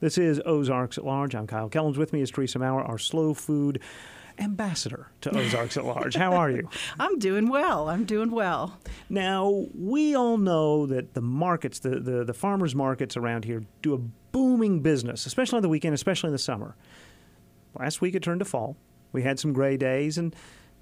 This is Ozarks at Large. I'm Kyle Kellums. With me is Teresa Maurer, our slow food ambassador to Ozarks at Large. How are you? I'm doing well. Now, we all know that the markets, the farmers markets around here do a booming business, especially on the weekend, especially in the summer. Last week it turned to fall. We had some gray days, and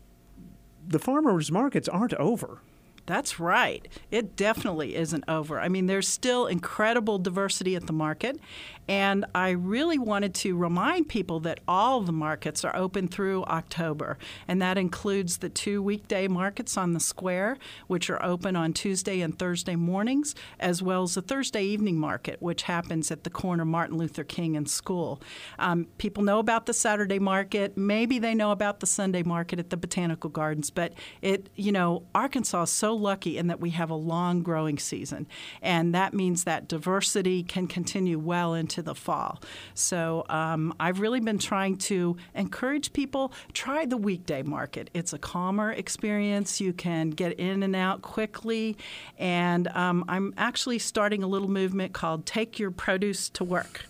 the farmers markets aren't over. That's right. It definitely isn't over. I mean, there's still incredible diversity at the market, and I really wanted to remind people that all of the markets are open through October, and that includes the 2 weekday markets on the square, which are open on Tuesday and Thursday mornings, as well as the Thursday evening market, which happens at the corner Martin Luther King and School. People know about the Saturday market. Maybe they know about the Sunday market at the Botanical Gardens, but Arkansas is so lucky in that we have a long growing season, and that means that diversity can continue well into the fall. So I've really been trying to encourage people, try the weekday market. It's a calmer experience. You can get in and out quickly, and I'm actually starting a little movement called Take Your Produce to Work.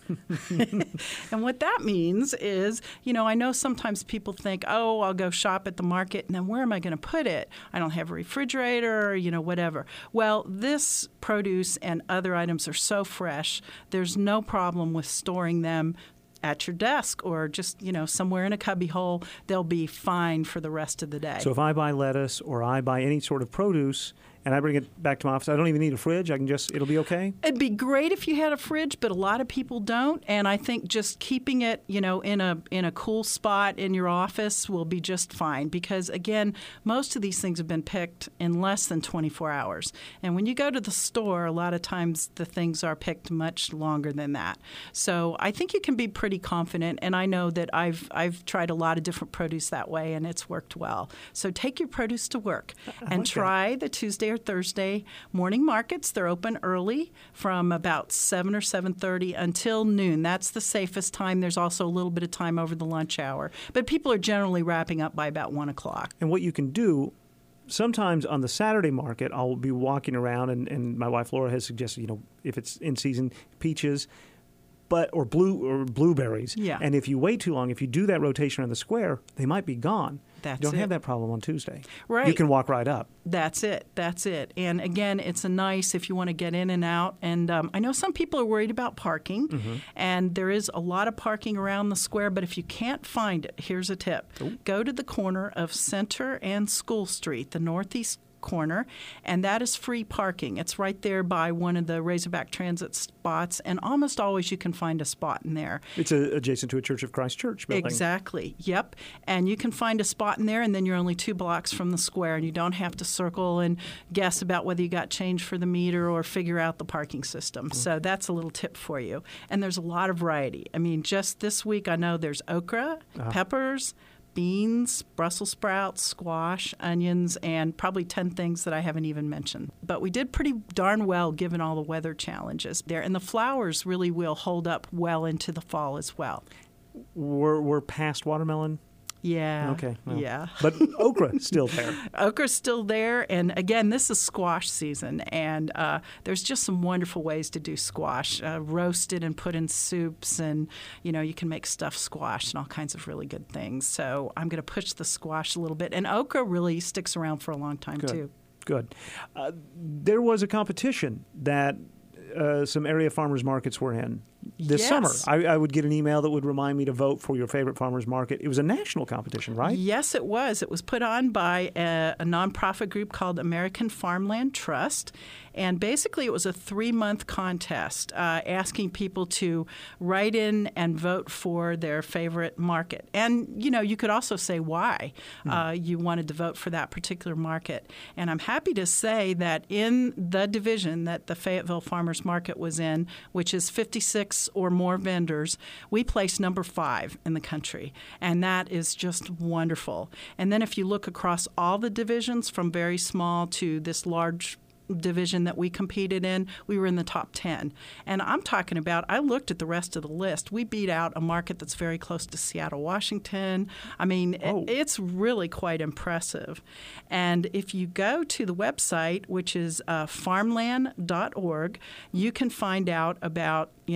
And what that means is, I know sometimes people think, oh, I'll go shop at the market, and then where am I going to put it? I don't have a refrigerator, whatever. Well, this produce and other items are so fresh, there's no problem with storing them at your desk or just, somewhere in a cubby hole. They'll be fine for the rest of the day. So if I buy lettuce or I buy any sort of produce and I bring it back to my office, I don't even need a fridge. It'll be okay? It'd be great if you had a fridge, but a lot of people don't. And I think just keeping it, in a cool spot in your office will be just fine. Because, again, most of these things have been picked in less than 24 hours. And when you go to the store, a lot of times the things are picked much longer than that. So I think you can be pretty confident. And I know that I've tried a lot of different produce that way, and it's worked well. So take your produce to work and try the Tuesday or Thursday morning markets. They're open early from about 7 or 7:30 until noon. That's the safest time. There's also a little bit of time over the lunch hour. But people are generally wrapping up by about 1 o'clock. And what you can do, sometimes on the Saturday market, I'll be walking around, and my wife Laura has suggested, if it's in season, peaches, or blueberries. Yeah. And if you wait too long, if you do that rotation on the square, they might be gone. You don't have that problem on Tuesday. Right. You can walk right up. That's it. And again, it's a nice if you want to get in and out. And I know some people are worried about parking, and there is a lot of parking around the square. But if you can't find it, here's a tip. Ooh. Go to the corner of Center and School Street, the northeast corner, and that is free parking. It's right there by one of the Razorback Transit spots, and almost always you can find a spot in there. It's adjacent to a Church of Christ church building. Exactly. Yep. And you can find a spot in there, and then you're only 2 blocks from the square, and you don't have to circle and guess about whether you got change for the meter or figure out the parking system. So that's a little tip for you. And there's a lot of variety. I mean, just this week I know there's okra, peppers, beans, Brussels sprouts, squash, onions, and probably 10 things that I haven't even mentioned. But we did pretty darn well given all the weather challenges there. And the flowers really will hold up well into the fall as well. We're past watermelon? Yeah. Okay. Well, yeah. But okra's still there. Okra's still there. And again, this is squash season. And there's just some wonderful ways to do squash. Roasted and put in soups. And, you can make stuffed squash and all kinds of really good things. So I'm going to push the squash a little bit. And okra really sticks around for a long time, too. Good. There was a competition that some area farmers markets were in this summer. I would get an email that would remind me to vote for your favorite farmers market. It was a national competition, right? Yes, it was. It was put on by a nonprofit group called American Farmland Trust. And basically it was a 3-month contest asking people to write in and vote for their favorite market. And, you could also say why you wanted to vote for that particular market. And I'm happy to say that in the division that the Fayetteville Farmers Market was in, which is 56 or more vendors, we placed number 5 in the country. And that is just wonderful. And then if you look across all the divisions from very small to this large division that we competed in, we were in the top 10. And I'm talking about, I looked at the rest of the list. We beat out a market that's very close to Seattle, Washington. I mean, it's really quite impressive. And if you go to the website, which is farmland.org, you can find out about,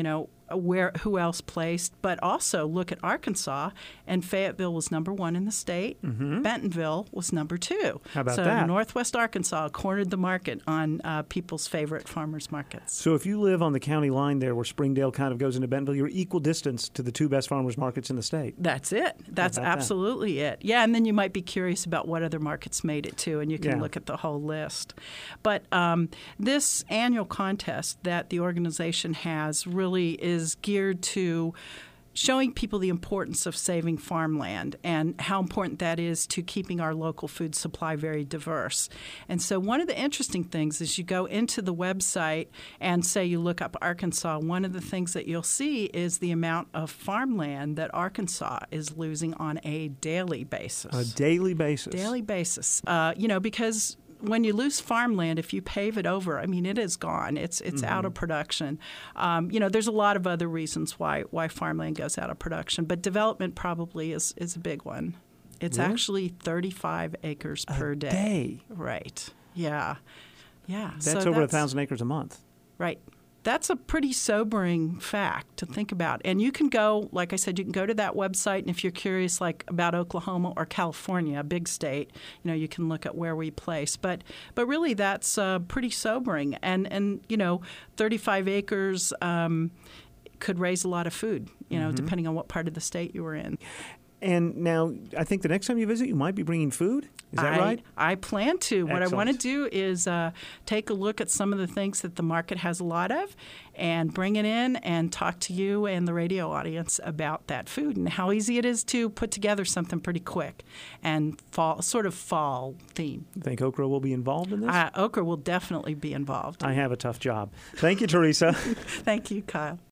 who else placed, but also look at Arkansas, and Fayetteville was number 1 in the state. Bentonville was number 2. How about so that? Northwest Arkansas cornered the market on people's favorite farmers markets. So if you live on the county line there where Springdale kind of goes into Bentonville, you're equal distance to the 2 best farmers markets in the state. That's it. That's absolutely it. Yeah, and then you might be curious about what other markets made it too, and you can look at the whole list. But this annual contest that the organization has really is geared to showing people the importance of saving farmland and how important that is to keeping our local food supply very diverse. And so one of the interesting things is you go into the website and say you look up Arkansas, one of the things that you'll see is the amount of farmland that Arkansas is losing on a daily basis. A daily basis. Daily basis. Because when you lose farmland, if you pave it over, I mean, it is gone. It's out of production. There's a lot of other reasons why farmland goes out of production, but development probably is a big one. It's actually 35 acres per day. Right. Yeah. Yeah. That's over 1,000 acres a month. Right. That's a pretty sobering fact to think about. And you can go, like I said, you can go to that website, and if you're curious like about Oklahoma or California, a big state, you can look at where we place. But really that's pretty sobering. And 35 acres could raise a lot of food, depending on what part of the state you were in. And now, I think the next time you visit, you might be bringing food. Is that right? I plan to. Excellent. What I want to do is take a look at some of the things that the market has a lot of and bring it in and talk to you and the radio audience about that food and how easy it is to put together something pretty quick and fall theme. You think Okra will be involved in this? Okra will definitely be involved. I have a tough job. Thank you, Teresa. Thank you, Kyle.